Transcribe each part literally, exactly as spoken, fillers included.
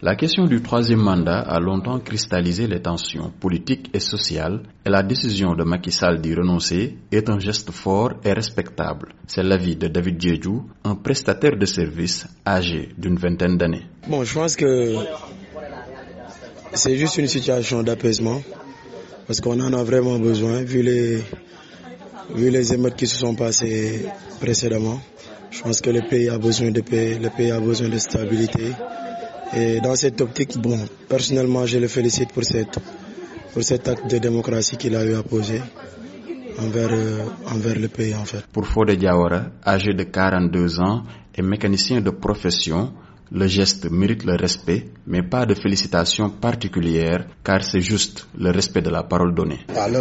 La question du troisième mandat a longtemps cristallisé les tensions politiques et sociales et la décision de Macky Sall d'y renoncer est un geste fort et respectable. C'est l'avis de David Diédhiou, un prestataire de services âgé d'une vingtaine d'années. Bon, je pense que c'est juste une situation d'apaisement parce qu'on en a vraiment besoin vu les, vu les émeutes qui se sont passées précédemment. Je pense que le pays a besoin de paix, le pays a besoin de stabilité. Et dans cette optique, bon, personnellement, je le félicite pour, cette, pour cet acte de démocratie qu'il a eu à poser envers, euh, envers le pays, en fait. Pour Fodé Diawara, âgé de quarante-deux ans et mécanicien de profession, le geste mérite le respect, mais pas de félicitations particulières, car c'est juste le respect de la parole donnée.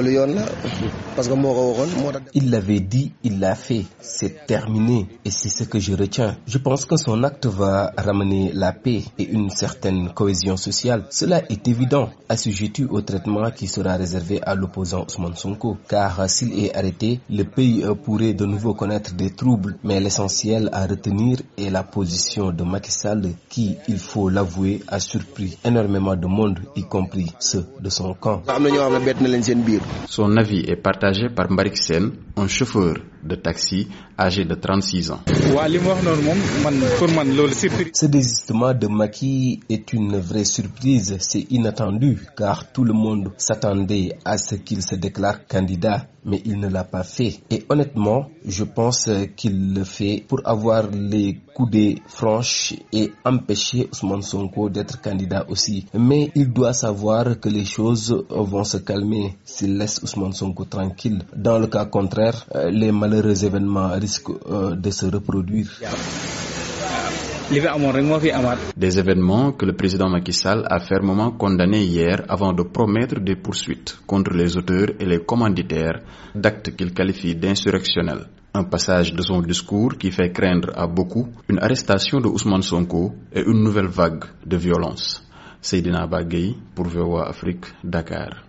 Il l'avait dit, il l'a fait, c'est terminé, et c'est ce que je retiens. Je pense que son acte va ramener la paix et une certaine cohésion sociale. Cela est évident, assujetti au traitement qui sera réservé à l'opposant Ousmane Sonko, car s'il est arrêté, le pays pourrait de nouveau connaître des troubles, mais l'essentiel à retenir est la position de Macky Sall qui, il faut l'avouer, a surpris énormément de monde, y compris ceux de son camp. Son avis est partagé par Mbarik Sen, un chauffeur de taxi âgé de trente-six ans. Ce désistement de Macky est une vraie surprise, c'est inattendu car tout le monde s'attendait à ce qu'il se déclare candidat, mais il ne l'a pas fait. Et honnêtement, je pense qu'il le fait pour avoir les coudées franches et empêcher Ousmane Sonko d'être candidat aussi. Mais il doit savoir que les choses vont se calmer s'il laisse Ousmane Sonko tranquille. Dans le cas contraire, les malheureux événements risquent euh, de se reproduire. Des événements que le président Macky Sall a fermement condamnés hier avant de promettre des poursuites contre les auteurs et les commanditaires d'actes qu'il qualifie d'insurrectionnels. Un passage de son discours qui fait craindre à beaucoup une arrestation de Ousmane Sonko et une nouvelle vague de violence. Seydina Bagay pour V O A Afrique, Dakar.